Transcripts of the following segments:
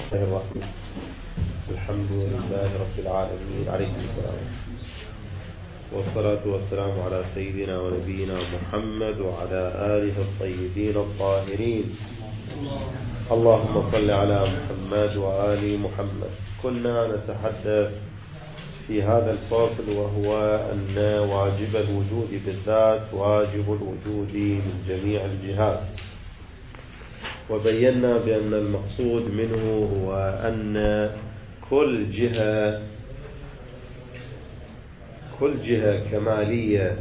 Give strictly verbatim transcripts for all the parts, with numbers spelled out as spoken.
الله الرحمن الحمد لله رب العالمين عليكم السلام، والصلاة والسلام على سيدنا ونبينا محمد وعلى آله الطيبين الطاهرين. اللهم صل على محمد وآل محمد. كنا نتحدث في هذا الفاصل وهو أن واجب الوجود بالذات واجب الوجود من جميع الجهات، وبينا بأن المقصود منه هو أن كل جهة كل جهة كمالية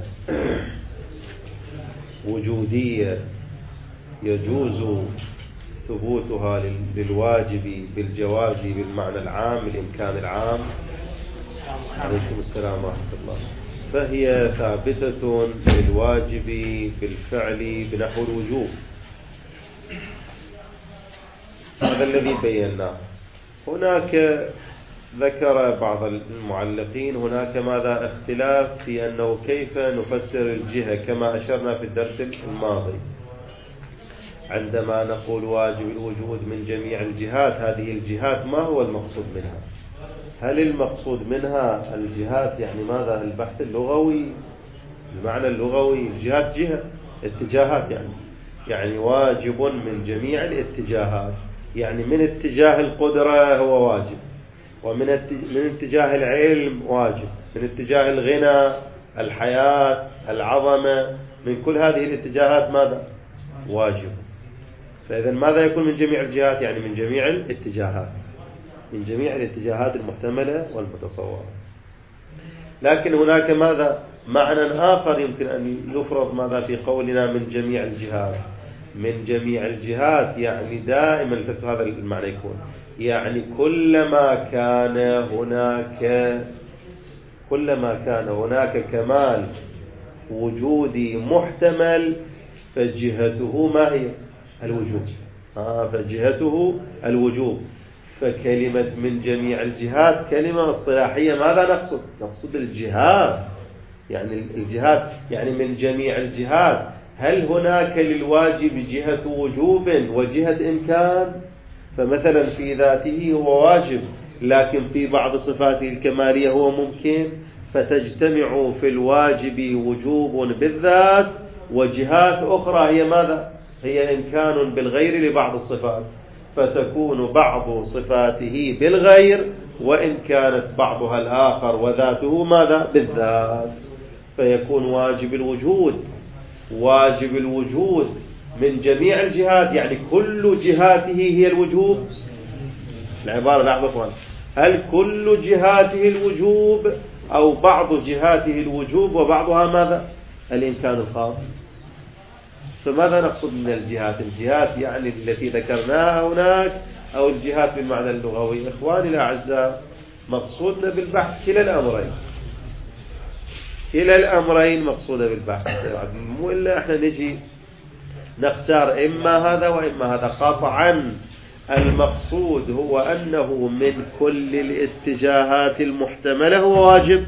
وجودية يجوز ثبوتها للواجب بالجواز بالمعنى العام الإمكان العام. عليكم السلام ورحمة الله. فهي ثابتة للواجب بالفعل بنحو الوجوب. هذا الذي بيناه. هناك ذكر بعض المعلقين هناك ماذا اختلاف في أنه كيف نفسر الجهة كما أشرنا في الدرس الماضي عندما نقول واجب الوجود من جميع الجهات. هذه الجهات ما هو المقصود منها؟ هل المقصود منها الجهات يعني ماذا البحث اللغوي المعنى اللغوي؟ الجهات جهة اتجاهات، يعني يعني واجب من جميع الاتجاهات، يعني من اتجاه القدرة هو واجب، ومن من اتجاه العلم واجب، من اتجاه الغنى الحياة العظمة، من كل هذه الاتجاهات ماذا واجب. فإذا ماذا يكون من جميع الجهات؟ يعني من جميع الاتجاهات، من جميع الاتجاهات المحتملة والمتصورة. لكن هناك ماذا معنى آخر يمكن أن يفرض ماذا في قولنا من جميع الجهات. من جميع الجهات يعني دائما هذا المعنى يكون يعني كلما كان هناك كلما كان هناك كمال وجودي محتمل فجهته ما هي؟ الوجوب. آه فجهته الوجوب. فكلمة من جميع الجهات كلمة اصطلاحية. ماذا نقصد؟ نقصد الجهات، يعني الجهات يعني من جميع الجهات. هل هناك للواجب جهة وجوب وجهة إمكان؟ فمثلا في ذاته هو واجب، لكن في بعض صفاته الكمالية هو ممكن، فتجتمع في الواجب وجوب بالذات وجهات أخرى هي ماذا؟ هي إمكان بالغير لبعض الصفات، فتكون بعض صفاته بالغير وإن كانت بعضها الآخر وذاته ماذا؟ بالذات. فيكون واجب الوجود واجب الوجود من جميع الجهات، يعني كل جهاته هي الوجوب. العبارة لحظة، هل كل جهاته الوجوب أو بعض جهاته الوجوب وبعضها ماذا؟ الإمكان الخاص. فماذا نقصد من الجهات؟ الجهات يعني التي ذكرناها هناك أو الجهات بالمعنى اللغوي؟ إخواني الأعزاء، مقصودنا بالبحث كلا الأمرين، كلا الأمرين مقصودة بالبحث، مو إلا إحنا نجي نختار إما هذا وإما هذا. قطعا المقصود هو أنه من كل الاتجاهات المحتملة هو واجب،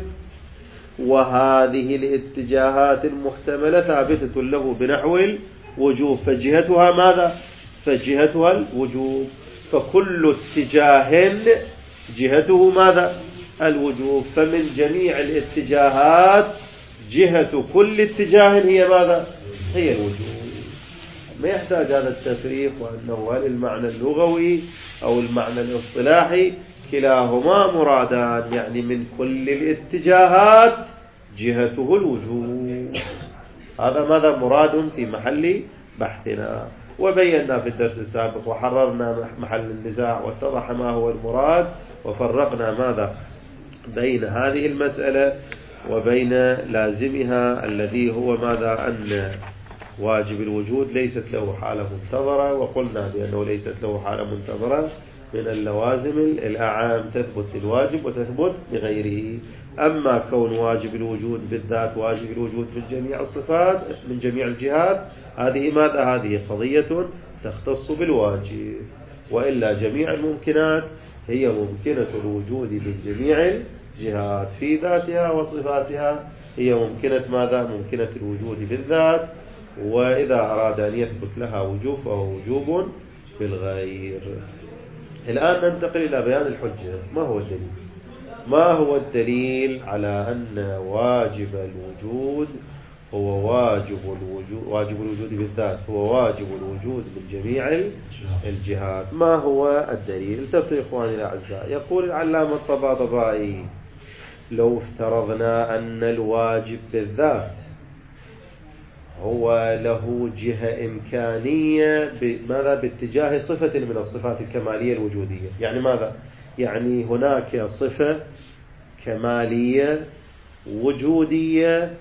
وهذه الاتجاهات المحتملة ثابتة له بنحو الوجوب، فجهتها ماذا؟ فجهتها الوجوب. فكل اتجاه جهته ماذا؟ الوجوب. فمن جميع الاتجاهات جهة كل اتجاه هي ماذا؟ هي الوجوب. ما يحتاج هذا التفريق، وأنه هل المعنى اللغوي أو المعنى الاصطلاحي كلاهما مرادان، يعني من كل الاتجاهات جهته الوجوب. هذا ماذا مراد في محل بحثنا، وبينا في الدرس السابق وحررنا محل النزاع واتضح ما هو المراد، وفرقنا ماذا بين هذه المسألة وبين لازمها الذي هو ماذا؟ أن واجب الوجود ليست له حالة منتظرة، وقلنا بأنه ليست له حالة منتظرة من اللوازم الأعام تثبت للواجب وتثبت لغيره. أما كون واجب الوجود بالذات واجب الوجود من جميع الصفات من جميع الجهات، هذه ماذا؟ هذه قضية تختص بالواجب، وإلا جميع الممكنات هي ممكنة الوجود من جميع الجهات في ذاتها وصفاتها، هي ممكنة ماذا؟ ممكنة الوجود بالذات، وإذا أراد أن يثبت لها وجوب فهو وجوب بالغير. الآن ننتقل إلى بيان الحجة. ما هو الدليل؟ ما هو الدليل على أن واجب الوجود هو واجب الوجود واجب الوجود بالذات هو واجب الوجود من جميع الجهات؟ ما هو الدليل؟ التفتوا إخواني الأعزاء. يقول العلامة الطباطبائي: لو افترضنا أن الواجب بالذات هو له جهة إمكانية ماذا باتجاه صفة من الصفات الكمالية الوجودية. يعني ماذا؟ يعني هناك صفة كمالية وجودية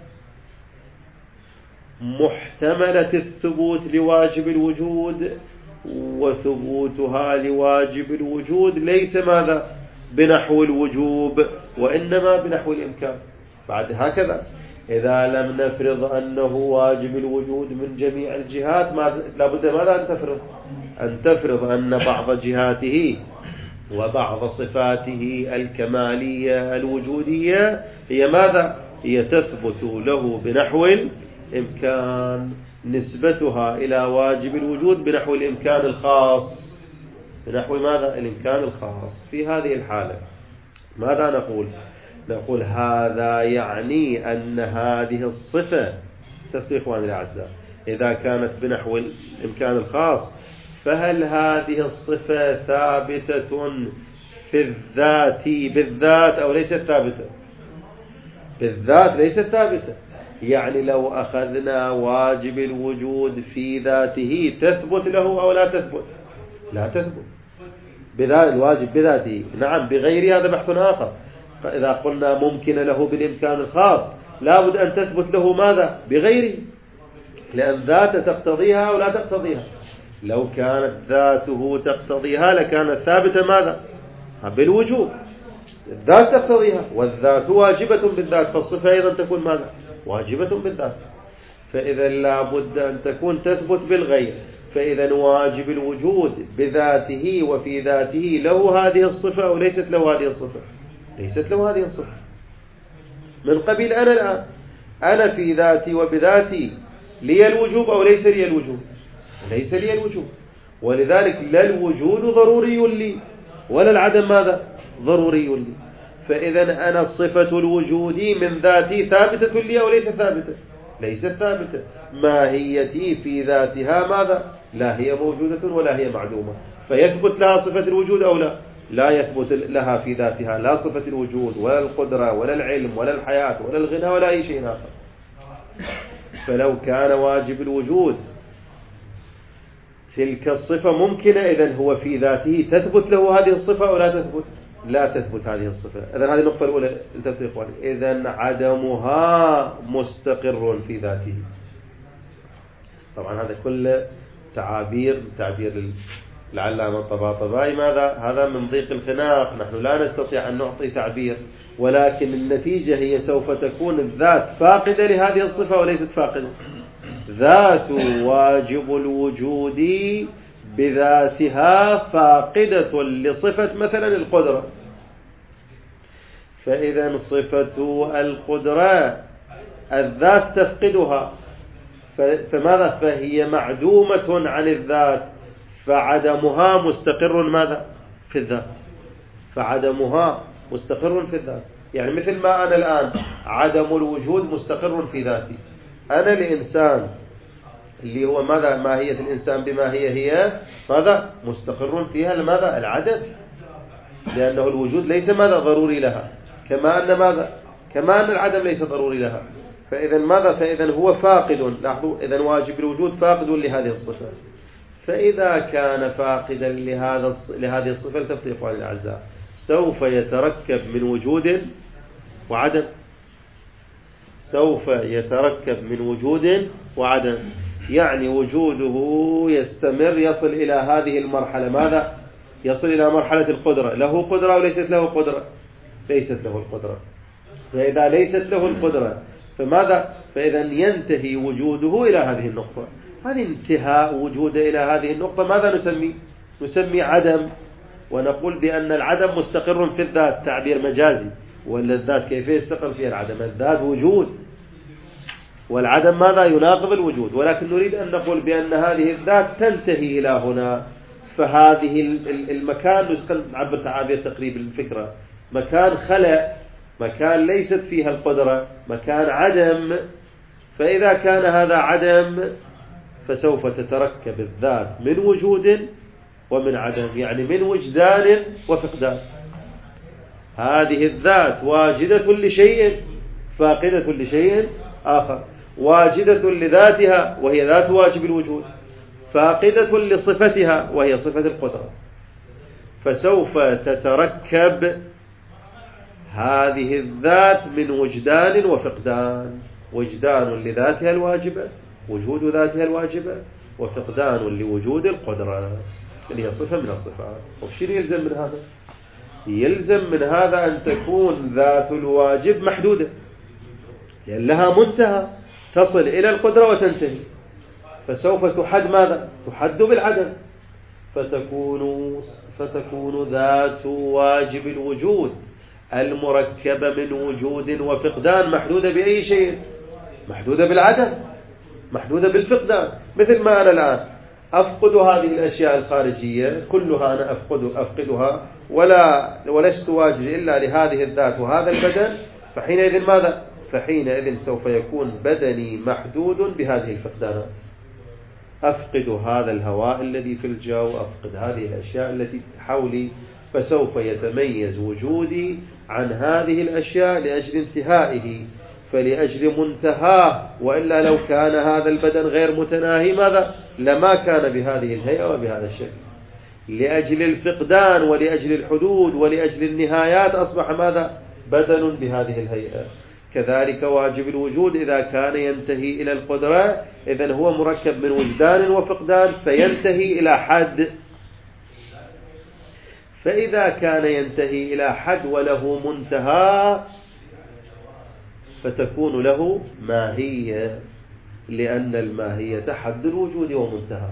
محتملة الثبوت لواجب الوجود، وثبوتها لواجب الوجود ليس ماذا بنحو الوجوب وإنما بنحو الإمكان. بعد هكذا إذا لم نفرض أنه واجب الوجود من جميع الجهات لابد ماذا أن تفرض أن تفرض أن بعض جهاته وبعض صفاته الكمالية الوجودية هي ماذا هي تثبت له بنحو الإمكان، نسبتها إلى واجب الوجود بنحو الإمكان الخاص، بنحو ماذا الإمكان الخاص. في هذه الحالة ماذا نقول؟ نقول هذا يعني أن هذه الصفة تفتوا إخواني الأعزاء إذا كانت بنحو الإمكان الخاص فهل هذه الصفة ثابتة في الذات بالذات أو ليست ثابتة؟ بالذات ليست ثابتة. يعني لو أخذنا واجب الوجود في ذاته تثبت له أو لا تثبت؟ لا تثبت. بذات الواجب بذاته نعم، بغير هذا بحث آخر. إذا قلنا ممكن له بالإمكان الخاص لابد أن تثبت له ماذا بغيره، لأن ذاته تقتضيها أو لا تقتضيها. لو كانت ذاته تقتضيها لكانت ثابتة ماذا بالوجوب، الذات تقتضيها والذات واجبة بالذات، فالصفة أيضا تكون ماذا واجبة بالذات. فإذا لابد أن تكون تثبت بالغير. فإذا واجب الوجود بذاته وفي ذاته له هذه الصفة أو ليست له هذه الصفة؟ ليست له هذه الصفة. من قبيل أنا الآن أنا في ذاتي وبذاتي لي الوجوب أو ليس لي الوجوب؟ ليس لي الوجوب، ولذلك لا الوجود ضروري لي ولا العدم ماذا ضروري لي. فإذا أنا صفة الوجود من ذاتي ثابتة لي أو ليست ثابتة؟ ليست ثابتة. ماهيتي في ذاتها ماذا لا هي موجودة ولا هي معدومة، فيثبت لها صفة الوجود أو لا؟ لا يثبت لها في ذاتها لا صفة الوجود ولا القدرة ولا العلم ولا الحياة ولا الغنى ولا أي شيء آخر. فلو كان واجب الوجود تلك الصفة ممكنة، إذن هو في ذاته تثبت له هذه الصفة أو لا تثبت؟ لا تثبت هذه الصفة. إذن هذه النقطة الأولى انتبهوا يا إخواني. إذن عدمها مستقر في ذاته. طبعا هذا كله تعابير تعبير العلامة الطباطبائي. ماذا هذا من ضيق الخناق، نحن لا نستطيع أن نعطي تعبير، ولكن النتيجة هي سوف تكون الذات فاقدة لهذه الصفة وليست فاقدة. ذات واجب الوجود بذاتها فاقدة لصفة مثلا القدرة، فإذا صفة القدرة الذات تفقدها، فماذا فهي معدومة عن الذات، فعدمها مستقر ماذا في الذات، فعدمها مستقر في الذات. يعني مثل ما أنا الآن عدم الوجود مستقر في ذاتي، أنا الإنسان اللي هو ماذا ماهية الإنسان بما هي هي ماذا مستقر فيها لماذا العدم، لأنه الوجود ليس ماذا ضروري لها، كما أن ماذا كما أن العدم ليس ضروري لها. فإذا ماذا فإذا هو فاقد، لاحظوا إذا واجب الوجود فاقد لهذه الصفة. فإذا كان فاقدا لهذا لهذه الصفة التفتي إخواني الأعزاء سوف يتركب من وجود وعدم، سوف يتركب من وجود وعدم. يعني وجوده يستمر يصل إلى هذه المرحلة ماذا يصل إلى مرحلة القدرة. له قدرة وليست له قدرة؟ ليست له القدرة. فإذا ليست له القدرة فماذا فإذا ينتهي وجوده إلى هذه النقطة. هذه انتهاء وجوده إلى هذه النقطة ماذا نسمي نسمي عدم، ونقول بأن العدم مستقر في الذات، تعبير مجازي. ولا الذات كيف يستقر فيها العدم؟ الذات وجود والعدم ماذا يناقض الوجود، ولكن نريد أن نقول بأن هذه الذات تنتهي إلى هنا، فهذه المكان نعبر تعابير تقريب الفكرة، مكان خلأ، مكان ليست فيها القدرة، مكان عدم. فإذا كان هذا عدم فسوف تتركب الذات من وجود ومن عدم، يعني من وجدان وفقدان. هذه الذات واجدة لشيء فاقدة لشيء آخر، واجدة لذاتها وهي ذات واجب الوجود، فاقدة لصفتها وهي صفة القدرة. فسوف تتركب هذه الذات من وجدان وفقدان، وجدان لذاتها الواجبة، وجود ذاتها الواجبة، وفقدان لوجود القدرة اللي هي صفة من الصفات. وشين يلزم من هذا؟ يلزم من هذا أن تكون ذات الواجب محدودة، لأن لها منتهى تصل إلى القدرة وتنتهي. فسوف تحد ماذا؟ تحد بالعدم، فتكون فتكون ذات واجب الوجود المركبة من وجود وفقدان محدودة بأي شيء؟ محدودة بالعدم، محدودة بالفقدان. مثل ما أنا الآن أفقد هذه الأشياء الخارجية كلها، أنا أفقد أفقدها ولا ولست واجد إلا لهذه الذات وهذا البدن، فحينئذ ماذا؟ فحينئذ سوف يكون بدني محدود بهذه الفقدانات. أفقد هذا الهواء الذي في الجو، أفقد هذه الأشياء التي حولي، فسوف يتميز وجودي عن هذه الأشياء لأجل انتهائه، فلأجل منتهاه. وإلا لو كان هذا البدن غير متناهي ماذا؟ لما كان بهذه الهيئة وبهذا الشكل. لأجل الفقدان ولأجل الحدود ولأجل النهايات أصبح ماذا؟ بدن بهذه الهيئة. كذلك واجب الوجود إذا كان ينتهي إلى القدرة إذن هو مركب من وجدان وفقدان فينتهي إلى حد. فإذا كان ينتهي إلى حد وله منتهى فتكون له ماهية، لأن الماهية حد الوجود ومنتهى.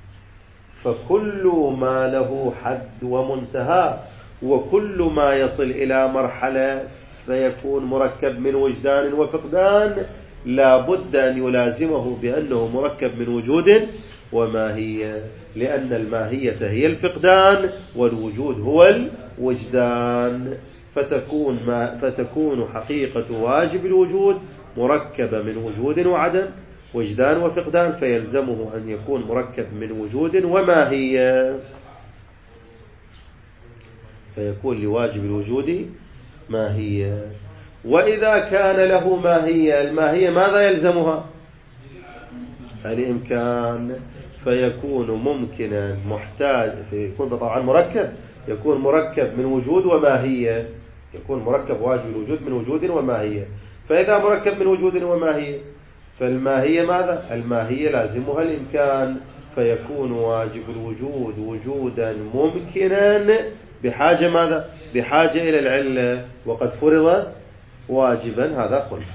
فكل ما له حد ومنتهى وكل ما يصل إلى مرحلة فيكون مركب من وجدان وفقدان لا بد أن يلازمه بأنه مركب من وجود وماهية، لأن الماهية هي الفقدان والوجود هو الوجدان. فتكون, ما فتكون حقيقة واجب الوجود مركبة من وجود وعدم، وجدان وفقدان، فيلزمه أن يكون مركب من وجود وماهية، فيكون لواجب الوجود ماهية. وإذا كان له ماهية، الماهية ماذا يلزمها؟ الإمكان، فيكون ممكنا محتاج، فيكون طبعا مركب، يكون مركب من وجود وماهية، يكون مركب واجب الوجود من وجود وماهية. فإذا مركب من وجود وماهية فالماهية ماذا؟ الماهية لازمها الإمكان، فيكون واجب الوجود وجودا ممكنا بحاجة ماذا؟ بحاجة إلى العلة، وقد فرض واجبا. هذا خلف.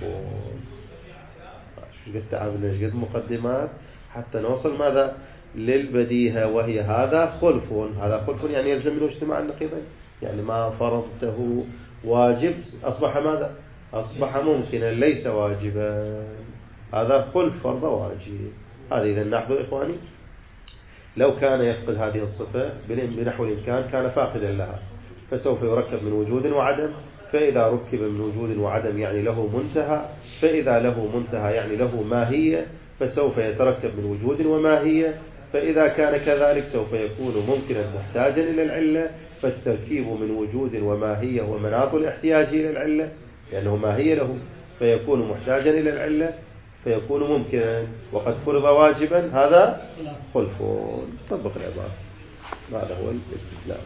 شو قد تعبنا، شو قد مقدمات حتى نوصل ماذا؟ للبديهة، وهي هذا خلف. هذا خلف يعني يلزم منه اجتماع النقيضين، يعني ما فرضته واجب أصبح ماذا؟ أصبح ممكنا ليس واجبا. هذا خلف فرض واجب. هذا إذا نحن إخواني لو كان يفقد هذه الصفة بنحو الإمكان كان فاقدا لها، فسوف يركب من وجود وعدم. فإذا ركب من وجود وعدم يعني له منتهى، فإذا له منتهى يعني له ماهية، فسوف يتركب من وجود وماهية. فإذا كان كذلك سوف يكون ممكنا محتاجا إلى العلة، فالتركيب من وجود وماهية هو مناط الاحتياج إلى العلة، لأنه ماهية له، فيكون محتاجا إلى العلة فيكون ممكنا. وقد فرض واجبا هذا خلف. طبق العبارة، هذا هو الاستدلال.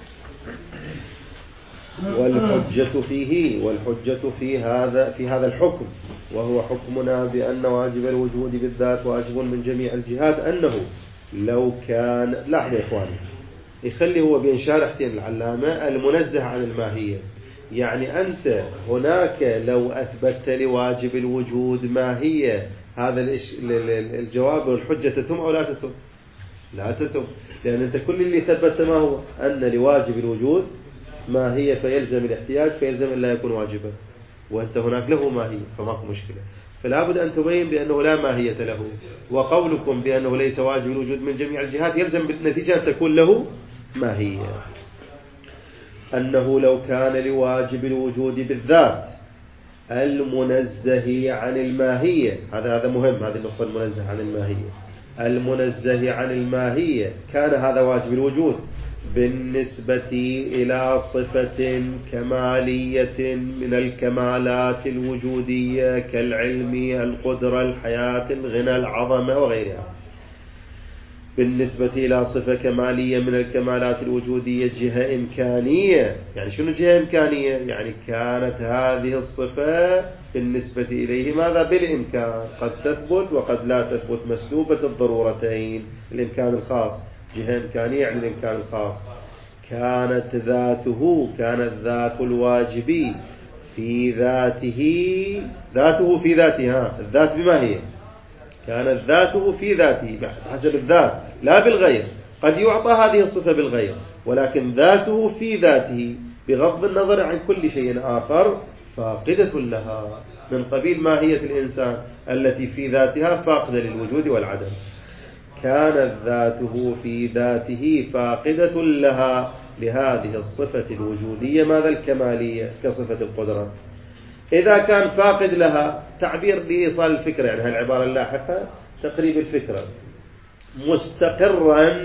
والحجة فيه، والحجة في هذا في هذا الحكم، وهو حكمنا بأن واجب الوجود بالذات واجب من جميع الجهات، أنه لو كان، لاحظوا يا إخواني، يخلي هو بين شارحتين العلامة المنزه عن الماهية. يعني أنت هناك لو أثبتت لواجب الوجود ماهية، هذا الجواب والحجة تتم أو لا تتم؟ لا تتم، لأن أنت كل اللي ثبت ما هو أن لواجب الوجود ماهية، فيلزم الاحتياج، فيلزم أن لا يكون واجبا، وأنت هناك له ماهية، فماكو مشكلة. فلا بد أن تبين بأنه لا ماهية له. وقولكم بأنه ليس واجب الوجود من جميع الجهات يلزم بالنتيجة أن تكون له ماهية. أنه لو كان لواجب الوجود بالذات المنزه عن الماهية، هذا هذا مهم، هذه النقطة، المنزه عن الماهية، المنزه عن الماهية، كان هذا واجب الوجود بالنسبة إلى صفة كمالية من الكمالات الوجودية كالعلم، القدرة، الحياة، الغنى، العظمة وغيرها. بالنسبة إلى صفة كمالية من الكمالات الوجودية جهة إمكانية. يعني شنو جهة إمكانية؟ يعني كانت هذه الصفة بالنسبة إليه ماذا؟ بالإمكان، قد تثبت وقد لا تثبت، مسلوبة الضرورتين، الإمكان الخاص، جهة إمكانية يعني الإمكان الخاص. كانت ذاته، كانت ذات الواجب في ذاته، ذاته في ذاتها، الذات بما هي؟ كانت ذاته في ذاته بحسب الذات لا بالغير. قد يعطى هذه الصفة بالغير، ولكن ذاته في ذاته بغض النظر عن كل شيء آخر فاقدة لها، من قبيل ماهية الإنسان التي في ذاتها فاقدة للوجود والعدم. كانت ذاته في ذاته فاقدة لها لهذه الصفة الوجودية ماذا؟ الكمالية، كصفة القدرة. إذا كان فاقد لها، تعبير لإيصال الفكرة، يعني هالعبارة اللاحقة تقريب الفكرة، مستقرا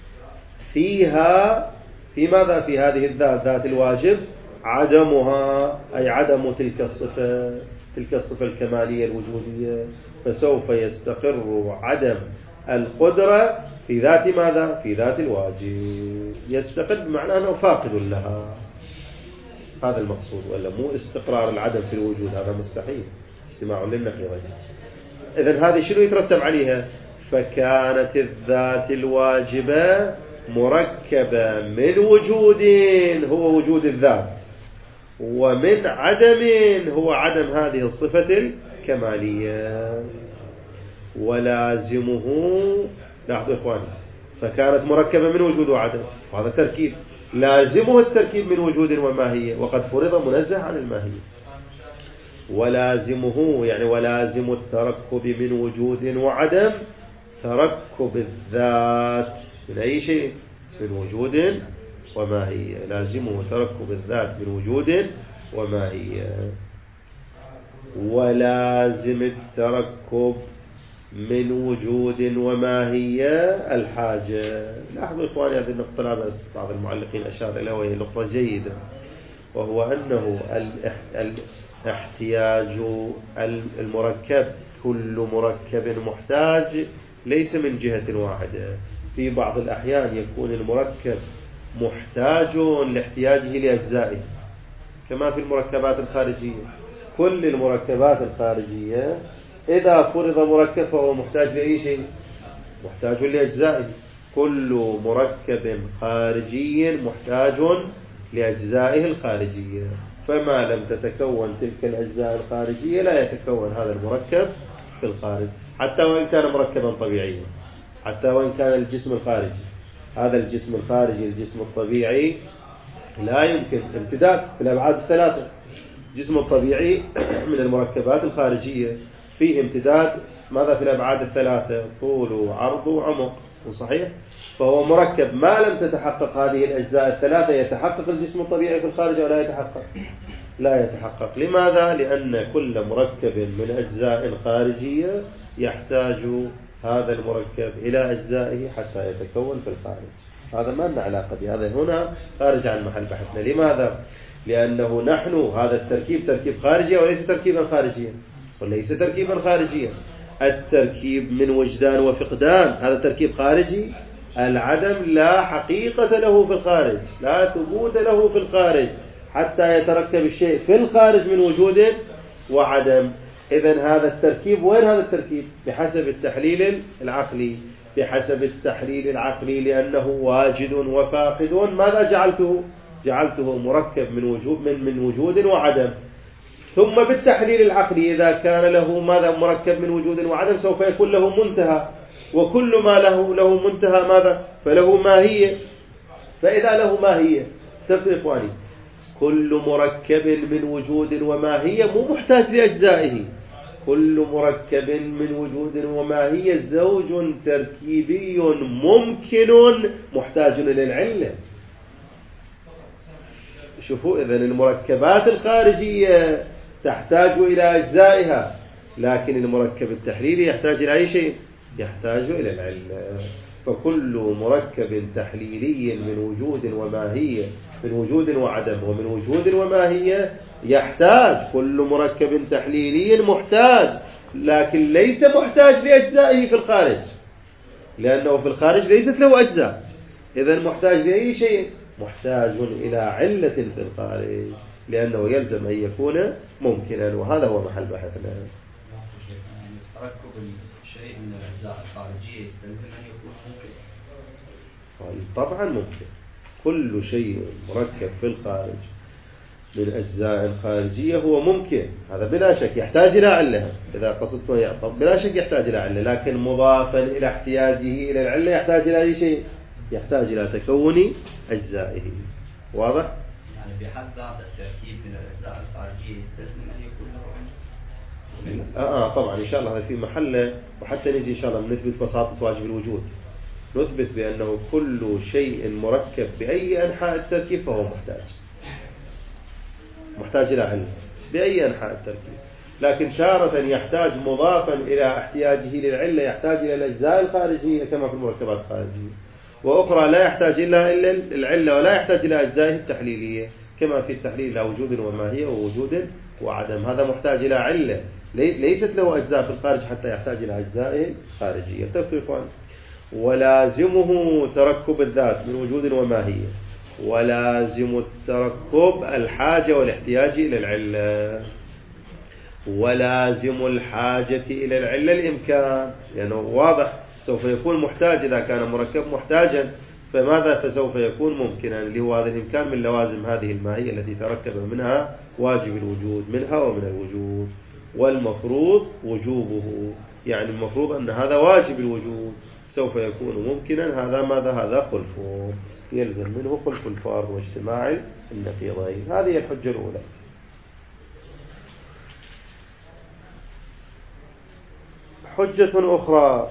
فيها، في ماذا؟ في هذه الذات، ذات الواجب، عدمها، أي عدم تلك الصفة، تلك الصفة الكمالية الوجودية، فسوف يستقر عدم القدرة في ذات ماذا؟ في ذات الواجب. يستقر بمعنى أنه فاقد لها، هذا المقصود، ولا مو استقرار العدم في الوجود، هذا مستحيل، اجتماع للنقيضين. إذن هذه شنو يترتب عليها؟ فكانت الذات الواجبة مركبة من وجود هو وجود الذات، ومن عدم هو عدم هذه الصفة الكمالية. ولازمه، لاحظوا إخواني، فكانت مركبة من وجود وعدم، وهذا تركيب، لازمه التركيب من وجود وماهية، وقد فرض منزه عن الماهية. ولازمه يعني ولازم التركب من وجود وعدم تركب الذات من أي شيء؟ من وجود وماهية. لازمه تركب الذات من وجود وماهية. ولازم التركب من وجود وماهية الحاجة. لاحظوا إخواني هذه النقطة، لا بس بعض المعلقين أشار إليها وهي نقطة جيدة، وهو أنه الاحتياج المركب، كل مركب محتاج ليس من جهة واحدة. في بعض الأحيان يكون المركب محتاج لاحتياجه لأجزائه، كما في المركبات الخارجية. كل المركبات الخارجية إذا فرض مركب فهو محتاج لأي شيء؟ محتاج لأجزائه. كل مركب خارجي محتاج لأجزائه الخارجية، فما لم تتكون تلك الأجزاء الخارجية لا يتكون هذا المركب في الخارج، حتى وإن كان مركبا طبيعيا، حتى وإن كان الجسم الخارجي. هذا الجسم الخارجي، الجسم الطبيعي، لا يمكن امتداد في الأبعاد الثلاثة. الجسم الطبيعي من المركبات الخارجية فيه امتداد ماذا؟ في الأبعاد الثلاثة، طول وعرض وعمق، صحيح؟ فهو مركب ما لم تتحقق هذه الأجزاء الثلاثة. يتحقق الجسم الطبيعي في الخارج ولا يتحقق؟ لا يتحقق. لماذا؟ لأن كل مركب من أجزاء خارجية يحتاج هذا المركب إلى أجزائه حتى يتكون في الخارج. هذا ما لنا علاقة بهذا، هنا خارج عن محل بحثنا. لماذا؟ لأنه نحن هذا التركيب تركيب خارجي وليس تركيبا خارجيا، وليس تركيبا خارجيا. التركيب من وجدان وفقدان هذا تركيب خارجي. العدم لا حقيقة له في الخارج، لا ثبوت له في الخارج حتى يتركب الشيء في الخارج من وجود وعدم. إذن هذا التركيب، وين هذا التركيب؟ بحسب التحليل العقلي، بحسب التحليل العقلي، لأنه واجد وفاقد. ماذا جعلته؟ جعلته مركب من وجود من من وجود وعدم. ثم بالتحليل العقلي إذا كان له ماذا؟ مركب من وجود وعدم، سوف يكون له منتهى، وكل ما له له منتهى ماذا؟ فله ماهية. فإذا له ماهية، تفضل إخواني، كل مركب من وجود وماهية مو محتاج لأجزائه. كل مركب من وجود وماهية زوج تركيبي ممكن محتاج إلى العلة. شوفوا، إذن المركبات الخارجية تحتاج إلى أجزائها، لكن المركب التحليلي يحتاج إلى أي شيء؟ يحتاج إلى العلة. فكل مركب تحليلي من وجود وماهية، من وجود وعدم ومن وجود وماهية يحتاج، كل مركب تحليلي محتاج، لكن ليس محتاج لأجزائه في الخارج، لأنه في الخارج ليست له أجزاء. إذن محتاج لأي شيء؟ محتاج إلى علة في الخارج، لأنه يلزم أن يكون ممكنا، وهذا هو محل بحثنا. تركب الشيء من الأجزاء الخارجية يستلزم أن يكون ممكن. طبعا ممكن. كل شيء مركب في الخارج من أجزاء خارجية هو ممكن، هذا بلا شك يحتاج إلى علة. إذا قصدته يعطب بلا شك يحتاج إلى علة، لكن مضافا إلى احتياجه إلى العلة يحتاج إلى أي شيء؟ يحتاج إلى تكون أجزائه. واضح؟ يعني بحد ذات التركيب من الأجزاء الخارجية يستلزم أن يكون له علة. آه, آه طبعا إن شاء الله هذا في محله، وحتى نجي إن شاء الله نثبت بساطة واجب الوجود، نثبت بأنه كل شيء مركب بأي أنحاء التركيب فهو محتاج محتاج إلى علة بأي أنحاء التركيب. لكن شارة يحتاج مضافا إلى احتياجه للعلة يحتاج إلى الأجزاء الخارجية كما في المركبات الخارجية، وأخرى لا يحتاج إلا العلة ولا يحتاج إلى أجزائه التحليلية كما في التحليل إلى وجود وماهية ووجود وعدم، هذا محتاج إلى علة ليست له أجزاء في الخارج حتى يحتاج إلى أجزائه الخارجية. تفرقان. ولازمه تركب الذات من وجود وماهية، ولازم التركب الحاجة والاحتياج إلى العلة، ولازم الحاجة إلى العلة الإمكان، لأنه يعني واضح سوف يكون محتاج إذا كان مركب محتاجا، فماذا فسوف يكون ممكنا، اللي هو هذا الإمكان من لوازم هذه الماهية التي تركب منها واجب الوجود منها ومن الوجود. والمفروض وجوبه، يعني المفروض أن هذا واجب الوجود سوف يكون ممكنا، هذا ماذا؟ هذا خلف يلزم منه خلف الفرد واجتماع النقيضين. هذه الحجة الأولى. حجة أخرى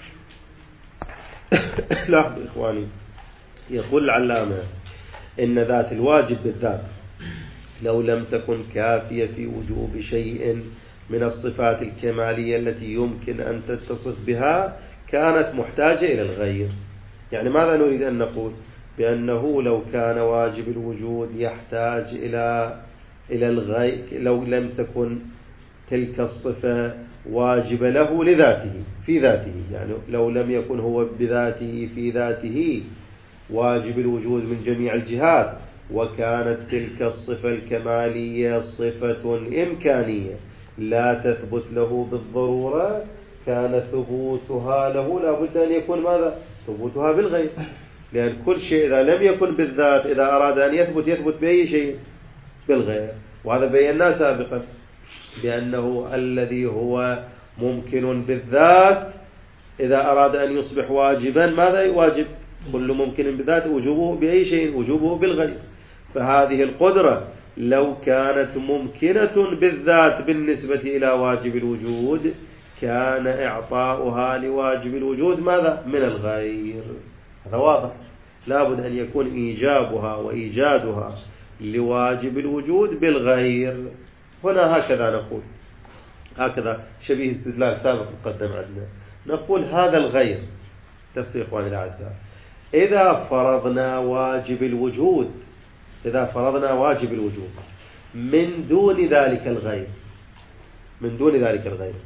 لاحظوا إخواني، يقول العلامة إن ذات الواجب بالذات لو لم تكن كافية في وجوب شيء من الصفات الكمالية التي يمكن أن تتصف بها كانت محتاجة إلى الغير. يعني ماذا نريد أن نقول؟ بأنه لو كان واجب الوجود يحتاج إلى إلى الغير، لو لم تكن تلك الصفة واجبة له لذاته في ذاته، يعني لو لم يكن هو بذاته في ذاته واجب الوجود من جميع الجهات، وكانت تلك الصفة الكمالية صفة إمكانية لا تثبت له بالضرورة، كان ثبوتها له لابد أن يكون ماذا؟ ثبوتها بالغير، لأن كل شيء إذا لم يكن بالذات إذا أراد أن يثبت يثبت بأي شيء؟ بالغير. وهذا بيناه سابقا بأنه الذي هو ممكن بالذات إذا أراد أن يصبح واجبا ماذا يواجب؟ كل ممكن بالذات وجوبه بأي شيء؟ وجوبه بالغير. فهذه القدرة لو كانت ممكنة بالذات بالنسبة إلى واجب الوجود كان إعطاؤها لواجب الوجود ماذا؟ من الغير. هذا واضح. لابد أن يكون إيجابها وإيجادها لواجب الوجود بالغير. هنا هكذا نقول، هكذا شبيه استدلال سابق مقدم عندنا، نقول هذا الغير تفسير إخواني الأعزاء، إذا فرضنا واجب الوجود إذا فرضنا واجب الوجود من دون ذلك الغير من دون ذلك الغير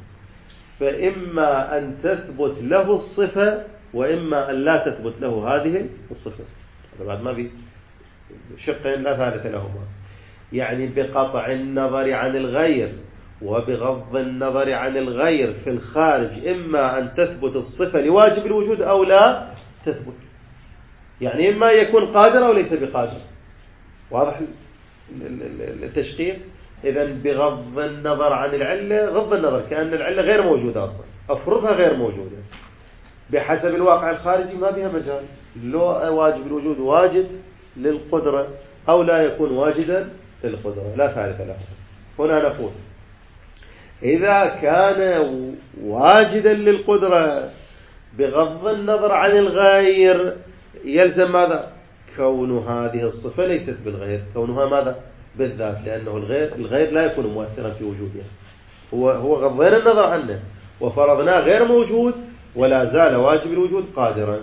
فإما أن تثبت له الصفة وإما أن لا تثبت له هذه الصفة. هذا بعد ما في شقين لا ثالث لهما، يعني بقطع النظر عن الغير وبغض النظر عن الغير في الخارج إما أن تثبت الصفة لواجب الوجود أو لا تثبت، يعني إما يكون قادر أو ليس بقادر. واضح التشقيق؟ إذن بغض النظر عن العلة، غض النظر كأن العلة غير موجودة أصلا، أفرضها غير موجودة بحسب الواقع الخارجي ما بها مجال، لو واجب الوجود واجد للقدرة أو لا يكون واجدا للقدرة لا ثالث له. هنا نقول إذا كان واجدا للقدرة بغض النظر عن الغير يلزم ماذا؟ كون هذه الصفة ليست بالغير، كونها ماذا؟ بالذات، لأنه الغير الغير لا يكون مؤثرا في وجودها. هو هو غضينا النظر عنه وفرضناه غير موجود ولا زال واجب الوجود قادرا.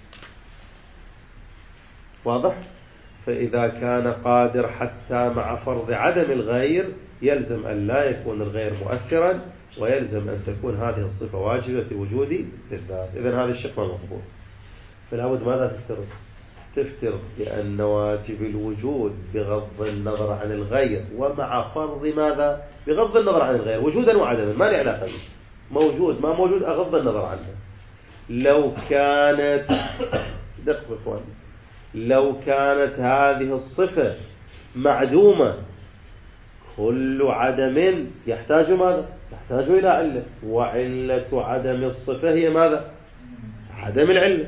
واضح؟ فإذا كان قادر حتى مع فرض عدم الغير يلزم أن لا يكون الغير مؤثرا، ويلزم أن تكون هذه الصفة واجبة الوجود بالذات. إذن هذا الشق ما مضبوط. فلا بد ماذا تفترض؟ تفترض بأن واجب الوجود بغض النظر عن الغير ومع فرض ماذا؟ بغض النظر عن الغير وجودا وعدما، ما له علاقة به، موجود ما موجود أغض النظر عنه. لو كانت دقوا إخواني، لو كانت هذه الصفة معدومة كل عدم يحتاج ماذا؟ يحتاج إلى علة، وعلة عدم الصفة هي ماذا؟ عدم العلة.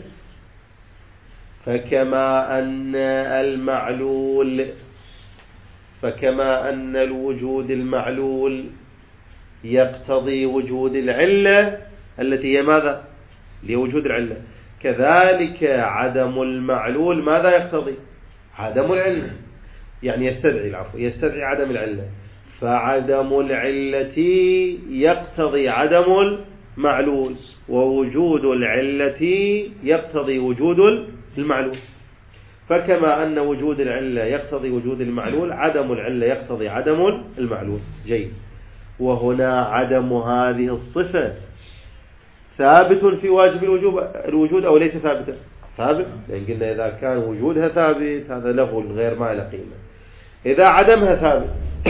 فكما أن المعلول فكما أن الوجود المعلول يقتضي وجود العلة التي هي ماذا؟ لوجود العلة، كذلك عدم المعلول ماذا يقتضي؟ عدم العلة، يعني يستدعي العفو يستدعي عدم العلة. فعدم العلة يقتضي عدم المعلول، ووجود العلة يقتضي وجود المعلول. فكما أن وجود العلة يقتضي وجود المعلول، عدم العلة يقتضي عدم المعلول. جيد. وهنا عدم هذه الصفة ثابت في واجب الوجود أو ليس ثابتا؟ ثابت، لأن قلنا إذا كان وجودها ثابت هذا له الغير ما له قيمة. إذا عدمها ثابت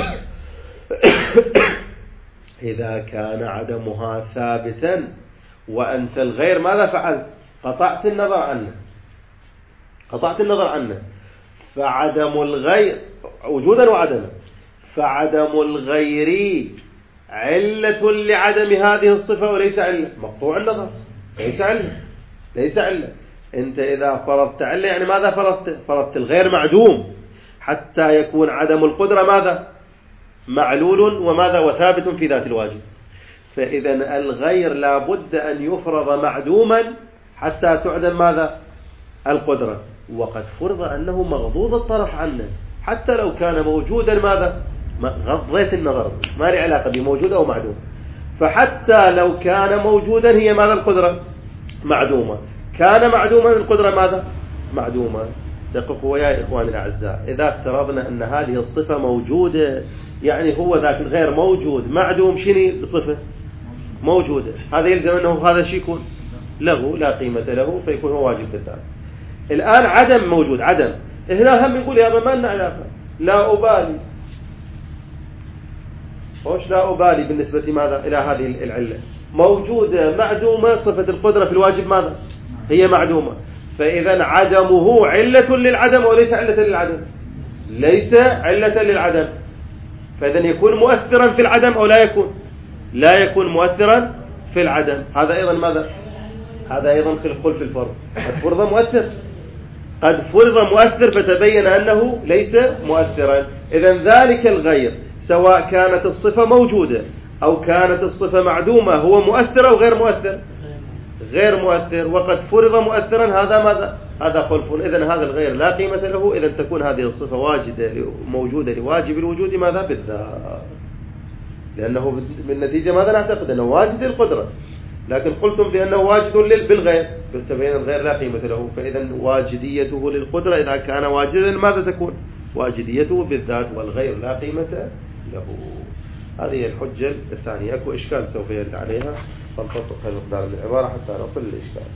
إذا كان عدمها ثابتا وأنت الغير ماذا فعلت؟ قطعت النظر عنه قطعت النظر عنه فعدم الغير وجودا وعدما، فعدم الغير علة لعدم هذه الصفة وليس علة، مقطوع النظر، ليس علة ليس علة. أنت إذا فرضت علة يعني ماذا فرضت؟ فرضت الغير معدوم حتى يكون عدم القدرة ماذا؟ معلول وماذا؟ وثابت في ذات الواجب. فإذا الغير لا بد أن يفرض معدوما حتى تعدم ماذا؟ القدرة. وقد فرض أنه مغضوض الطرف عنه، حتى لو كان موجودا ماذا؟ غضيت النظر، ما له علاقة بموجود أو معدوم. فحتى لو كان موجودا هي ماذا؟ القدرة معدومة. كان معدوما القدرة ماذا؟ معدومة. دققوا يا إخواني الأعزاء، إذا افترضنا أن هذه الصفة موجودة يعني هو ذاك الغير موجود معدوم، شنو بصفة موجودة، هذا يلزم أنه هذا شيء يكون له لا قيمة له فيكون هو واجب بالذات. الآن عدم موجود، عدم هنا هم يقول يا ما لنا علاقة، لا أبالي وش لا أبالي بالنسبة ماذا إلى هذه العلة موجودة معدومة، صفة القدرة في الواجب ماذا؟ هي معدومة. فإذا عدمه علة للعدم وليس علة للعدم، ليس علة للعدم. فإذا يكون مؤثرا في العدم أو لا يكون؟ لا يكون مؤثرا في العدم. هذا أيضا ماذا؟ هذا أيضا خلق في الفرض. قد فرض مؤثر قد فرض مؤثر فتبين أنه ليس مؤثرا. إذا ذلك الغير سواء كانت الصفة موجودة أو كانت الصفة معدومة هو مؤثر أو غير مؤثر؟ غير مؤثر. وقد فرض مؤثرا، هذا ماذا؟ هذا خلف. إذن هذا الغير لا قيمة له. إذن تكون هذه الصفة واجدة موجودة لواجب الوجود ماذا؟ بالذات، لأنه بالنتيجة ماذا نعتقد؟ أنه واجد القدرة، لكن قلتم بأنه واجد بالغير، تبين الغير لا قيمة له. فإذا واجديته للقدرة إذا كان واجدا ماذا تكون؟ واجديته بالذات، والغير لا قيمة له. هذه الحجة الثانية. أكو إشكال سوف يرد عليها فنطبق المقدار من العبارة حتى نصل للإشكال.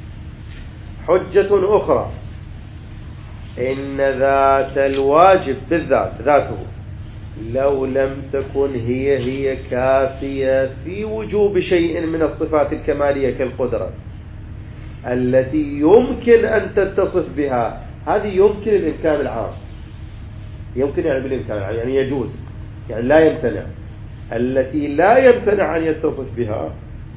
حجة أخرى: إن ذات الواجب بالذات ذاته لو لم تكن هي هي كافية في وجوب شيء من الصفات الكمالية كالقدرة التي يمكن أن تتصف بها. هذه يمكن الإمكان العام، يمكن يعني بالإمكان العام يعني يجوز، يعني لا يمتنع. التي لا يمتنع أن يتصف بها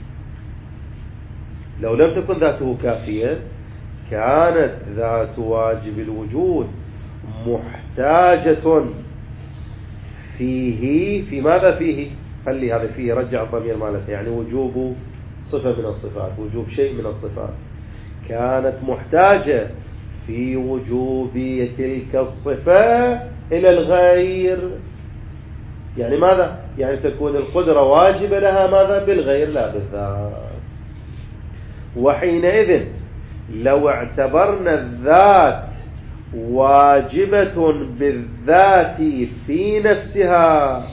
لو لم تكن ذاته كافية كانت ذات واجب الوجود محتاجة فيه في ماذا؟ فيه خلي هذا فيه رجع الضمير مالته، يعني وجوب صفة من الصفات، وجوب شيء من الصفات كانت محتاجة في وجوب تلك الصفة إلى الغير. يعني ماذا؟ يعني تكون القدرة واجبة لها ماذا؟ بالغير لا بالذات. وحينئذ لو اعتبرنا الذات واجبة بالذات في نفسها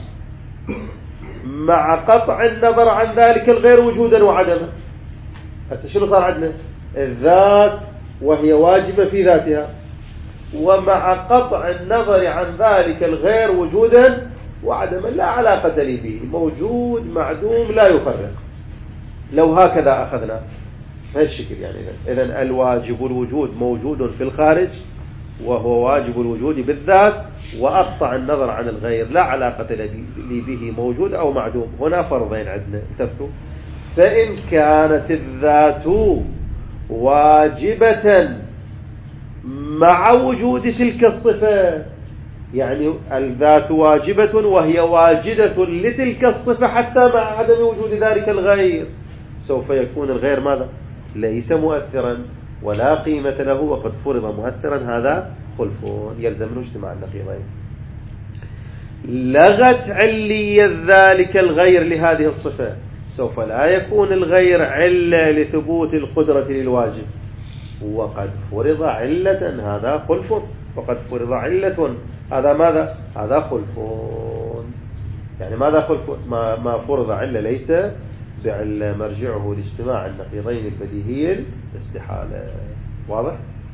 مع قطع النظر عن ذلك الغير وجودا وعدما، هسه شنو صار عندنا؟ الذات وهي واجبة في ذاتها، ومع قطع النظر عن ذلك الغير وجودا وعدما، لا علاقة لي به، موجود معدوم لا يفرق. لو هكذا أخذنا بهالشكل يعني إذن الواجب الوجود موجود في الخارج وهو واجب الوجود بالذات، وأقطع النظر عن الغير لا علاقة لي به موجود أو معدوم. هنا فرضين عندنا انتبهوا. فإن كانت الذات واجبة مع وجود تلك الصفة، يعني الذات واجبة وهي واجدة لتلك الصفة حتى مع عدم وجود ذلك الغير، سوف يكون الغير ماذا؟ ليس مؤثرا ولا قيمة له، وقد فرض مؤثرا. هذا خلفون يلزم منه اجتماع النقيضين. لغت علية ذلك الغير لهذه الصفة، سوف لا يكون الغير علة لثبوت القدرة للواجب، وقد فرض علة. هذا خلف، وقد فرض علة. هذا ماذا؟ هذا خلفون. يعني ماذا خلف؟ ما, ما فرض علة ليس بعلة، مرجعه لاجتماع النقيضين البديهي الاستحالة. واضح؟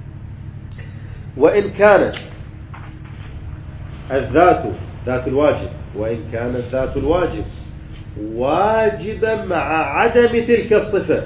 وإن كانت الذات ذات الواجب، وإن كانت ذات الواجب واجبة مع عدم تلك الصفة،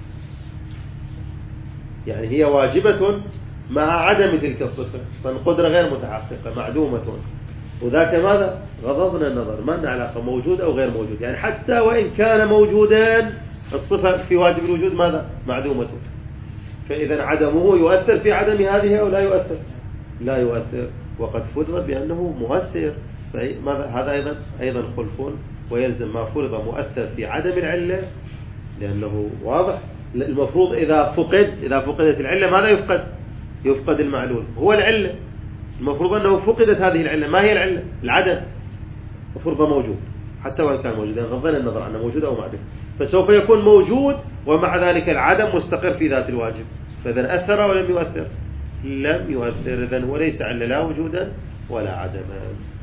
يعني هي واجبة مع عدم تلك الصفة، فالقدرة غير متحققة معدومة، وذاك ماذا؟ غضضنا النظر، ما لنا علاقة موجود أو غير موجود. يعني حتى وإن كان موجودا الصفة في واجب الوجود ماذا؟ معدومة. فإذا عدمه يؤثر في عدم هذه أو لا يؤثر؟ لا يؤثر، وقد فرض بأنه مؤثر. ماذا؟ هذا أيضا أيضا خلفون، ويلزم ما فرض مؤثر في عدم العلة، لأنه واضح. المفروض إذا فقد إذا فقدت العلة ماذا يفقد؟ يفقد المعلول، هو العلة. المفروض أنه فقدت هذه العلة. ما هي العلة؟ العدم. المفروض موجود حتى وإن كان موجودا، غضنا النظر عنه موجود أو معدوم، فسوف يكون موجود ومع ذلك العدم مستقر في ذات الواجب. فإذا أثر ولم يؤثر؟ لم يؤثر. إذن هو ليس علة لا وجودا ولا عدما.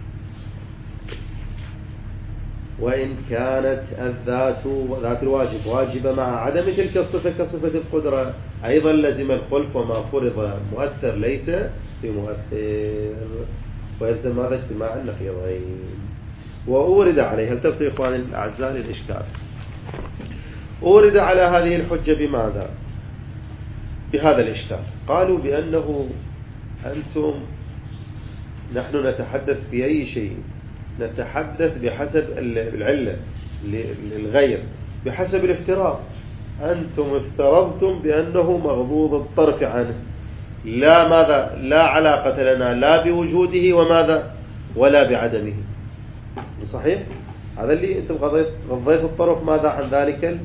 وإن كانت الذات ذات الواجب واجبة مع عدم تلك الصفة كصفة القدرة، أيضا لزم الخلف، وما فرض مؤثر ليس بمؤثر، ويلزم هذا اجتماع النقيضين. وأورد عليها، التفتوا إخواني الأعزاء للإشكال، أورد على هذه الحجة بماذا؟ بهذا الإشكال. قالوا بأنه أنتم نحن نتحدث في أي شيء نتحدث بحسب العلة للغير بحسب الافتراض. أنتم افترضتم بأنه مغضوض الطرف عنه، لا ماذا؟ لا علاقة لنا لا بوجوده وماذا؟ ولا بعدمه. صحيح؟ هذا اللي أنتم غضيت, غضيت الطرف ماذا عن ذلك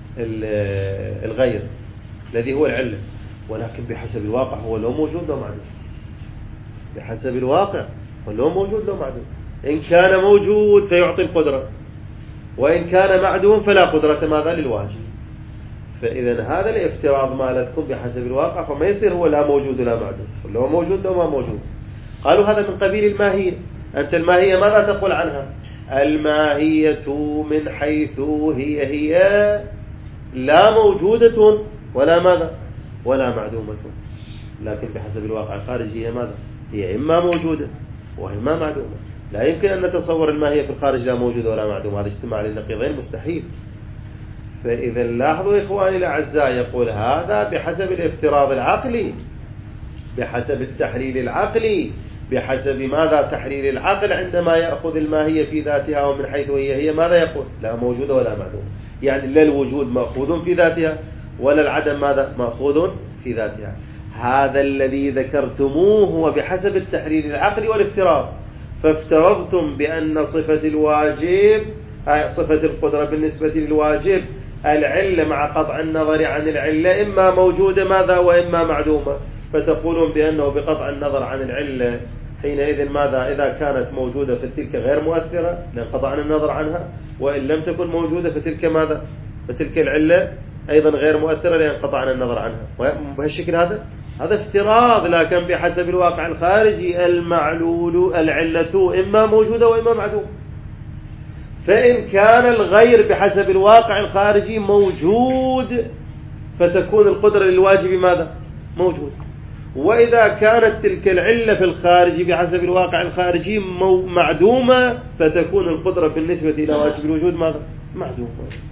الغير الذي هو العلة، ولكن بحسب الواقع هو لو موجود لو معدوم. بحسب الواقع هو لو موجود لو معدوم. إن كان موجود فيعطي القدرة، وإن كان معدوم فلا قدرة ماذا؟ للواجب. فإذا هذا الافتراض مالتكم بحسب الواقع، فما يصير هو لا موجود ولا معدوم، لو موجود لو ما موجود. قالوا هذا من قبيل الماهية. أنت الماهية ماذا تقول عنها؟ الماهية من حيث هي هي لا موجودة ولا ماذا؟ ولا معدومة، لكن بحسب الواقع الخارجي هي ماذا؟ هي إما موجودة وإما معدومة. لا يمكن أن نتصور الماهية في الخارج لا موجودة ولا معدومة، هذا اجتماع للنقيضين مستحيل. فإذا لاحظوا إخواني الأعزاء، يقول هذا بحسب الافتراض العقلي، بحسب التحليل العقلي، بحسب ماذا؟ تحليل العقل عندما يأخذ الماهية في ذاتها ومن حيث هي هي ماذا يقول؟ لا موجودة ولا معدومة. يعني لا الوجود مأخوذ في ذاتها ولا العدم ماذا؟ مأخوذ في ذاتها. هذا الذي ذكرتموه هو بحسب التحليل العقلي والافتراض. فافترضتم بأن صفة الواجب صفة القدرة بالنسبة للواجب العلة مع قطع النظر عن العلة إما موجودة ماذا وإما معدومة، فتقولون بأنه بقطع النظر عن العلة حينئذ ماذا إذا كانت موجودة فتلك غير مؤثرة لأن قطعنا النظر عنها، وإن لم تكن موجودة فتلك ماذا فتلك العلة أيضا غير مؤثرة لأن قطعنا النظر عنها. بهالشكل هذا هذا افتراض، لكن بحسب الواقع الخارجي المعلول العلة إما موجودة وإما معدومة. فإن كان الغير بحسب الواقع الخارجي موجود فتكون القدرة للواجب ماذا موجود، وإذا كانت تلك العلة في الخارج بحسب الواقع الخارجي معدومة فتكون القدرة بالنسبة إلى واجب الوجود ماذا معدومة.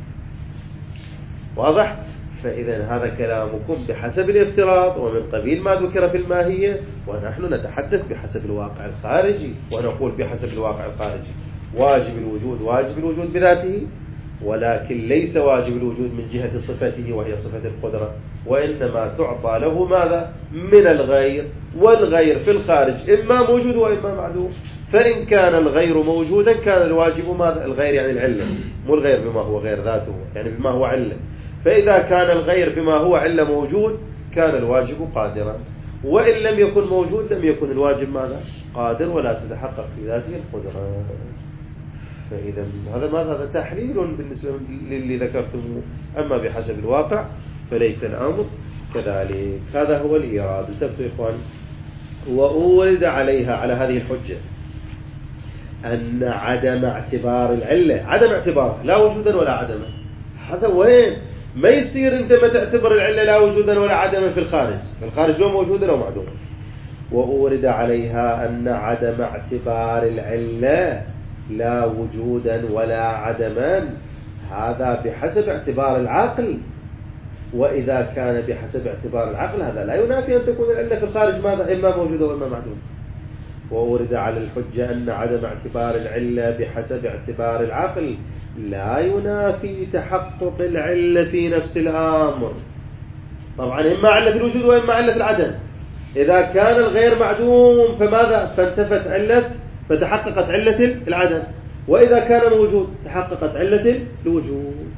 واضح؟ فإذا هذا كلامكم بحسب الافتراض ومن قبيل ما ذكر في الماهية، ونحن نتحدث بحسب الواقع الخارجي ونقول بحسب الواقع الخارجي واجب الوجود واجب الوجود بذاته، ولكن ليس واجب الوجود من جهة صفته وهي صفة القدرة، وإنما تعطى له ماذا من الغير، والغير في الخارج إما موجود وإما معدوم. فإن كان الغير موجودا كان الواجب ماذا الغير يعني العلة، مو الغير بما هو غير ذاته يعني بما هو علة. فإذا كان الغير بما هو علة موجود كان الواجب قادرا، وإن لم يكن موجود لم يكن الواجب ماذا قادر ولا تتحقق في ذاته القدرة. فإذا هذا ماذا هذا تحليل بالنسبة للي ذكرتموه، أما بحسب الواقع فليس الأمر كذلك. هذا هو الإيراد. انتبهوا إخوان. وأورد عليها على هذه الحجة أن عدم اعتبار العلة عدم اعتبار لا وجودا ولا عدما. هذا وين ما يصير أنت ما تعتبر العلة لا وجودا ولا عدما في الخارج، في الخارج لو موجودا لو معدوما. وأورد عليها أن عدم اعتبار العلة لا وجودا ولا عدما هذا بحسب اعتبار العقل، وإذا كان بحسب اعتبار العقل هذا لا ينافي أن تكون العلة في الخارج ماذا إما موجودة وإما معدومة. وأورد على الحجة أن عدم اعتبار العلة بحسب اعتبار العقل لا ينافي تحقق العلة في نفس الأمر. طبعا إما علة الوجود وإما علة العدم. إذا كان الغير معدوم فماذا فانتفت علة فتحققت علة العدم، وإذا كان موجود تحققت علة الوجود.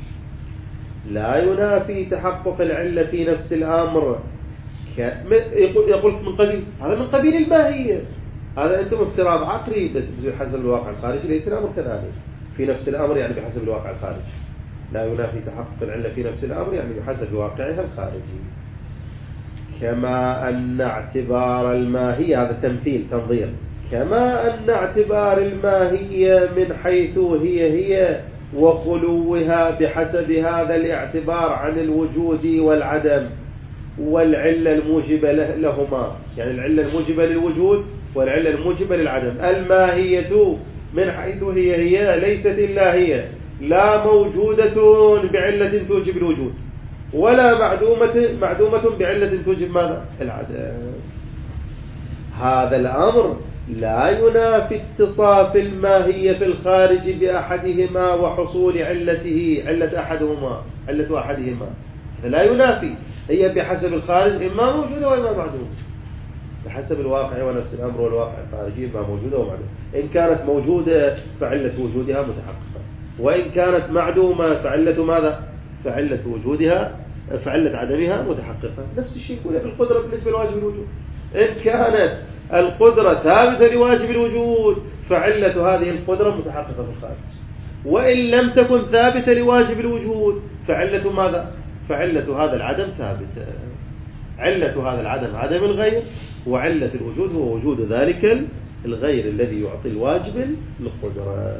لا ينافي تحقق العلة في نفس الأمر. يقول من قبيل هذا من قبيل الماهية، هذا أنتم افتراض عقلي بس بحسب الواقع الخارجي ليس الأمر كذلك. في نفس الأمر يعني بحسب الواقع الخارجي. لا ينافي تحقق العلة في نفس الأمر يعني بحسب واقعها الخارجي. كما أن اعتبار الماهية هذا تمثيل تنظير، كما أن اعتبار الماهية من حيث هي هي وخلوها بحسب هذا الاعتبار عن الوجود والعدم والعلة الموجبة لهما، يعني العلة الموجبة للوجود والعلة الموجبة للعدم. الماهية من حيث هي هي ليست إلا هي، لا موجودة بعلة توجب الوجود ولا معدومة معدومة بعلة توجب ماذا العدم. هذا الأمر لا ينافي اتصاف الماهية في الخارج بأحدهما وحصول علته علة أحدهما علة أحدهما. لا ينافي، هي بحسب الخارج إما موجودة وإما معدومة، بحسب الواقع ونفس الأمر والواقع الخارجي إما موجودة ومعدومة. إن كانت موجودة فعلة وجودها متحققة، وإن كانت معدومة فعلة ماذا فعلة وجودها فعلة عدمها متحققة. نفس الشيء يقول بالقدرة بالنسبة لواجب الوجود. إن كانت القدرة ثابتة لواجب الوجود فعلة هذه القدرة متحققة في الخارج، وإن لم تكن ثابتة لواجب الوجود فعلة ماذا فعلة هذا العدم ثابتة. علة هذا العدم عدم الغير، وعلة الوجود هو وجود ذلك الغير الذي يعطي الواجب القدرة.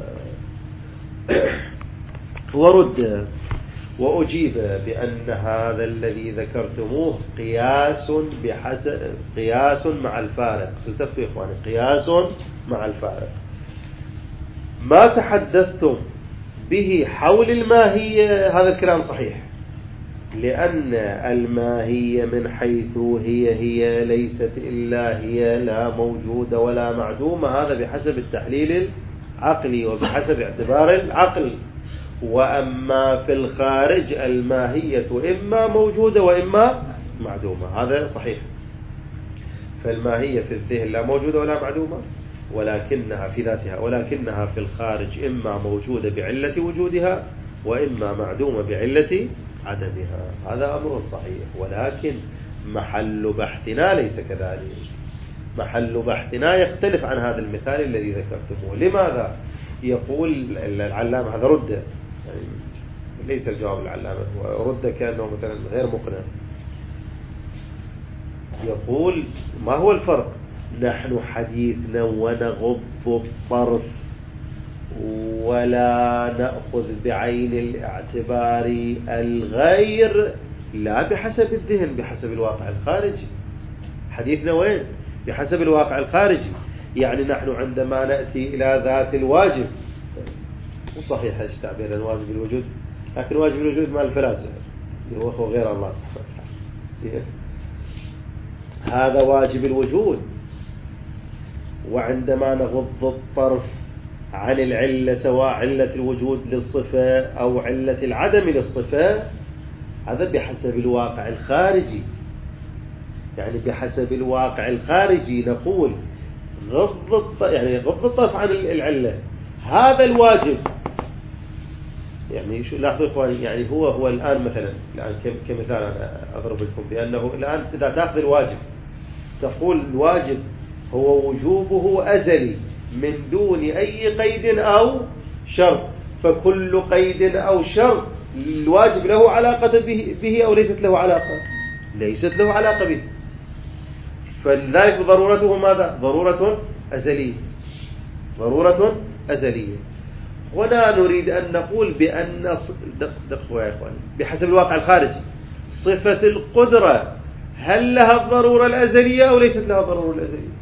ورد وأجيب بأن هذا الذي ذكرتموه قياس بحسب قياس مع الفارق. سلتفتوا يا إخواني، قياس مع الفارق. ما تحدثتم به حول الماهية هذا الكلام صحيح، لأن الماهية من حيث هي هي ليست إلا هي، لا موجودة ولا معدومة. هذا بحسب التحليل العقلي وبحسب اعتبار العقل. وأما في الخارج الماهية إما موجودة وإما معدومة، هذا صحيح. فالماهية في الذهن لا موجودة ولا معدومة، ولكنها في ذاتها، ولكنها في الخارج إما موجودة بعلة وجودها وإما معدومة بعلة عدمها. هذا أمر صحيح، ولكن محل بحثنا ليس كذلك. محل بحثنا يختلف عن هذا المثال الذي ذكرتموه. لماذا؟ يقول العلامة، هذا رد يعني ليس الجواب العلامة، رد كأنه مثلا غير مقنع. يقول ما هو الفرق؟ نحن حديثنا ونغض الطرف ولا نأخذ بعين الاعتبار الغير، لا بحسب الذهن، بحسب الواقع الخارجي. حديثنا وين؟ بحسب الواقع الخارجي. يعني نحن عندما نأتي إلى ذات الواجب، وصحيح ايش تعبير الواجب الوجود، لكن واجب الوجود مع الفلاسفة هو غير الله سبحانه وتعالى، هذا واجب الوجود. وعندما نغض الطرف عن العلة، سواء علة الوجود للصفة أو علة العدم للصفة، هذا بحسب الواقع الخارجي. يعني بحسب الواقع الخارجي نقول غض يعني غض الطرف عن العلة، هذا الواجب. يعني شو لاحظوا إخواني، يعني هو هو الآن مثلا الآن كمثال أنا أضرب لكم بأنه الآن إذا تأخذ الواجب تقول الواجب هو وجوبه أزلي من دون أي قيد أو شرط، فكل قيد أو شرط الواجب له علاقة به, به أو ليست له علاقة؟ ليست له علاقة به، فلذلك ضرورته ماذا؟ ضرورة أزلية، ضرورة أزلية. هنا نريد أن نقول بأن دقوا يا إخواني بحسب الواقع الخارجي صفة القدرة هل لها الضرورة الأزلية أو ليست لها الضرورة الأزلية؟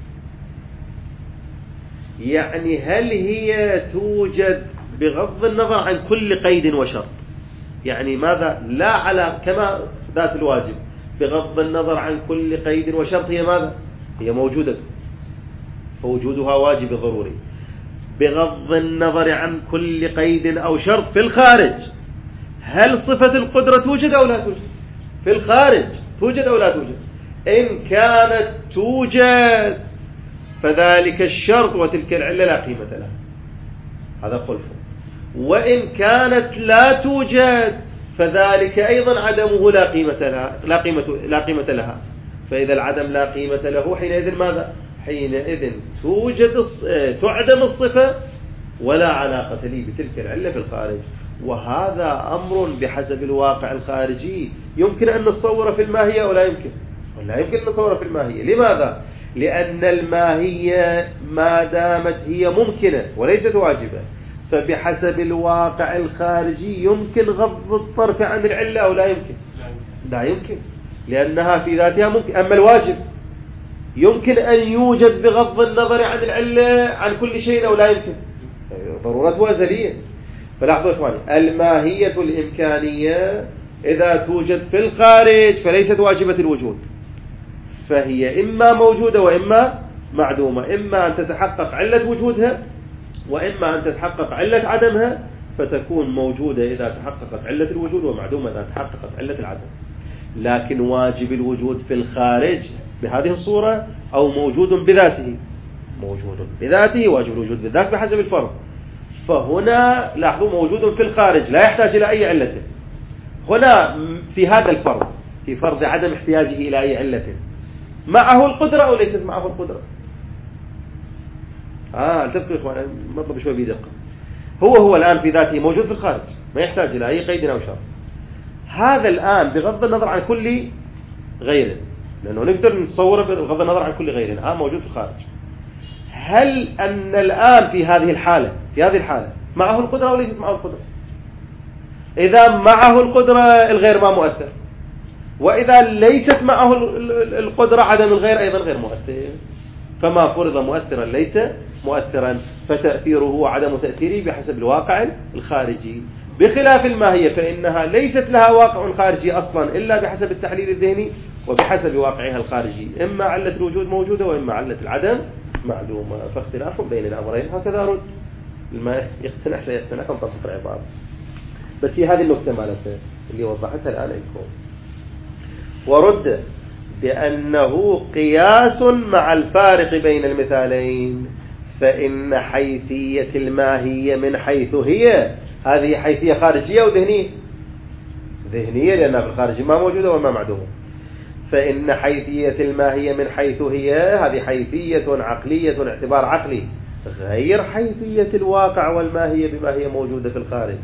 يعني هل هي توجد بغض النظر عن كل قيد وشرط؟ يعني ماذا؟ لا على كما ذات الواجب بغض النظر عن كل قيد وشرط هي ماذا؟ هي موجودة، فوجودها واجب ضروري بغض النظر عن كل قيد أو شرط. في الخارج هل صفة القدرة توجد أو لا توجد؟ في الخارج توجد أو لا توجد؟ إن كانت توجد فذلك الشرط وتلك العلة لا قيمة لها، هذا خلفه. وإن كانت لا توجد فذلك أيضا عدمه لا قيمة لها، لا قيمة لا قيمة لها. فإذا العدم لا قيمة له حينئذ ماذا؟ حينئذ توجد تعدم الصفة ولا علاقة لي بتلك العلة في الخارج. وهذا أمر بحسب الواقع الخارجي يمكن أن نتصوره في الماهية أو لا يمكن؟ ولا يمكن أن نتصوره في الماهية. لماذا؟ لأن الماهية ما دامت هي ممكنة وليست واجبة، فبحسب الواقع الخارجي يمكن غض الطرف عن العلة أو لا يمكن؟ لا يمكن، لأنها في ذاتها ممكن. أما الواجب يمكن أن يوجد بغض النظر عن العلة عن كل شيء أو لا يمكن؟ ضرورته أزلية. فلاحظوا إخواني، الماهية الإمكانية إذا توجد في الخارج فليست واجبة الوجود، فهي إما موجودة وإما معدومة، إما أن تتحقق علة وجودها وإما أن تتحقق علة عدمها، فتكون موجودة إذا تحققت علة الوجود ومعدومة إذا تحققت علة العدم. لكن واجب الوجود في الخارج بهذه الصورة أو موجود بذاته؟ موجود بذاته، واجب الوجود بالذات بحسب الفرض. فهنا لاحظوا موجود في الخارج لا يحتاج إلى أي علة. هنا في هذا الفرض، في فرض عدم احتياجه إلى أي علة، معه القدرة أو ليست معه القدرة؟ آه التفكير إخوان مطلب شوي بدقة. هو هو الآن في ذاته موجود في الخارج ما يحتاج إلى أي قيد أو شرط. هذا الآن بغض النظر عن كل غيره، لأنه نقدر نتصوره بغض النظر عن كل غيره، آه موجود في الخارج. هل أن الآن في هذه الحالة في هذه الحالة معه القدرة أو ليست معه القدرة؟ إذا معه القدرة الغير ما مؤثر، وإذا ليست معه القدرة عدم الغير أيضا غير مؤثر. فما فرض مؤثرا ليس مؤثرا، فتأثيره وعدم تأثيره بحسب الواقع الخارجي. بخلاف الماهية فإنها ليست لها واقع خارجي أصلا إلا بحسب التحليل الذهني وبحسب واقعها الخارجي، إما علة الوجود موجودة وإما علة العدم معلومة، فاختلاف بين الأمرين. هكذا رد ما يقتنع سيقتنع كم تصف العبارة. بس هي هذه النقطة مالتها اللي وضحتها الآن لكم. ورد بأنه قياس مع الفارق بين المثالين، فإن حيثية الماهية من حيث هي، هذه حيثية خارجية وذهنية، ذهنية لأنها في الخارج ما موجودة وما معدومة. فإن حيثية الماهية من حيث هي، هذه حيثية عقلية اعتبار عقلي غير حيثية الواقع والماهية بما هي موجودة في الخارج.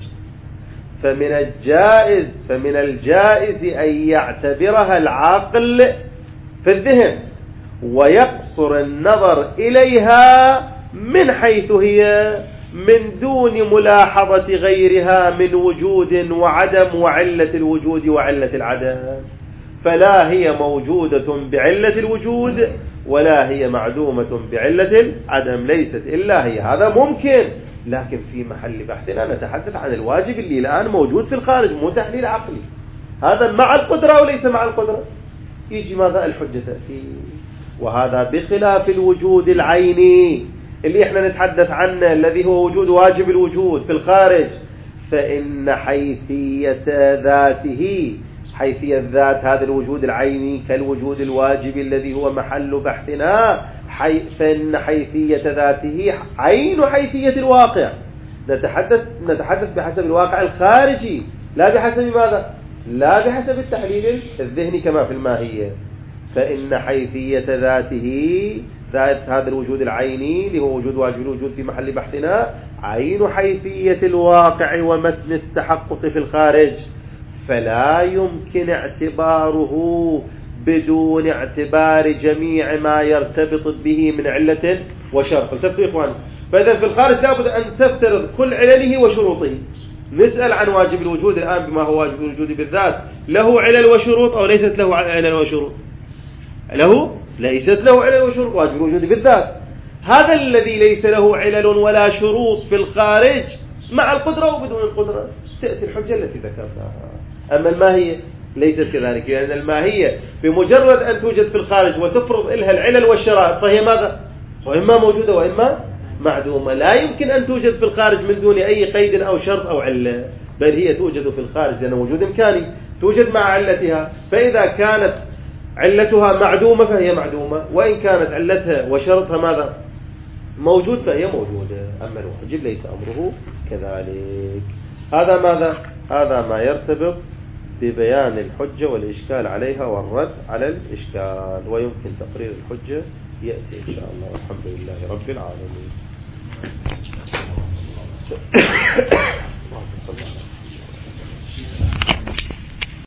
فمن الجائز فمن الجائز أن يعتبرها العقل في الذهن ويقصر النظر إليها من حيث هي من دون ملاحظة غيرها من وجود وعدم وعلة الوجود وعلة العدم. فلا هي موجودة بعلة الوجود ولا هي معدومة بعلة العدم، ليست إلا هي. هذا ممكن، لكن في محل بحثنا نتحدث عن الواجب اللي الآن موجود في الخارج، مو تحليل عقلي. هذا مع القدرة وليس مع القدرة. يجي ماذا الحجة تأتي؟ وهذا بخلاف الوجود العيني اللي احنا نتحدث عنه الذي هو وجود واجب الوجود في الخارج. فإن حيثية ذاته، حيثية ذات هذا الوجود العيني كالوجود الواجب الذي هو محل بحثنا، حي فإن حيثية ذاته عين حيثية الواقع. نتحدث نتحدث بحسب الواقع الخارجي، لا بحسب ماذا؟ لا بحسب التحليل الذهني كما في الماهية. فإن حيثية ذاته، ذات هذا الوجود العيني اللي هو وجود واجب الوجود في محل بحثنا، عين حيثية الواقع ومتن التحقق في الخارج، فلا يمكن اعتباره بدون اعتبار جميع ما يرتبط به من علة وشرط. فلتفرق يا إخوان. فإذا في الخارج لابد أن تفترض كل علله وشروطه. نسأل عن واجب الوجود الآن بما هو واجب الوجود بالذات، له علل وشروط أو ليست له علل وشروط؟ له ليست له علل وشروط واجب الوجود بالذات. هذا الذي ليس له علل ولا شروط في الخارج مع القدرة وبدون القدرة تأتي الحجة التي ذكرتها. أما الماهية ليست كذلك، لأن الماهية بمجرد أن توجد في الخارج وتفرض إلها العلل والشرائط فهي ماذا؟ وإما موجودة وإما معدومة. لا يمكن أن توجد في الخارج من دون أي قيد أو شرط أو علة، بل هي توجد في الخارج لأنه وجود إمكاني توجد مع علتها. فإذا كانت علتها معدومة فهي معدومة، وإن كانت علتها وشرطها ماذا؟ موجود فهي موجودة. أما الواجب ليس أمره كذلك. هذا ماذا؟ هذا ما يرتبط ببيان الحجة والإشكال عليها والرد على الإشكال، ويمكن تقرير الحجة يأتي إن شاء الله. والحمد لله رب العالمين.